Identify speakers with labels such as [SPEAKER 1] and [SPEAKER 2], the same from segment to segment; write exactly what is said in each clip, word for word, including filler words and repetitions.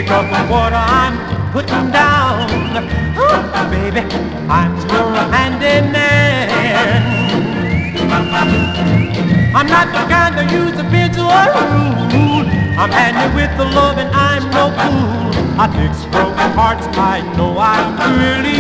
[SPEAKER 1] pick up what I'm putting down. Ooh, baby, I'm your handy man. I'm not the kind to use a bitch or a rule. I'm handy with the love and I'm no fool. I fix broken hearts, I know I really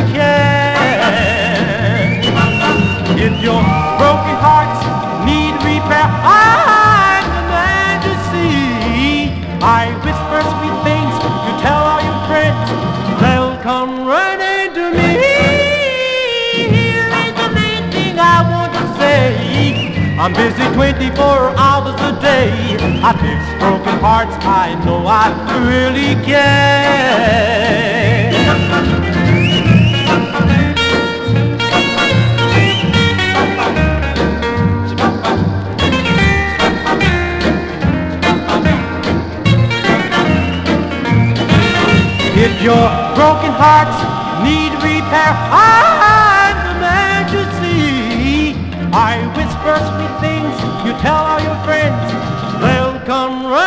[SPEAKER 1] can. If your broken hearts need repair, I'm the man to see. I whisper sweet things to tell all your friends. They'll come running to me. Here is the main thing I want to say. I'm busy twenty-four hours a day. I fix broken hearts, I know I really can. If your broken hearts need repair, I'm the man to see. I whisper sweet things, you tell all your friends, they'll come running.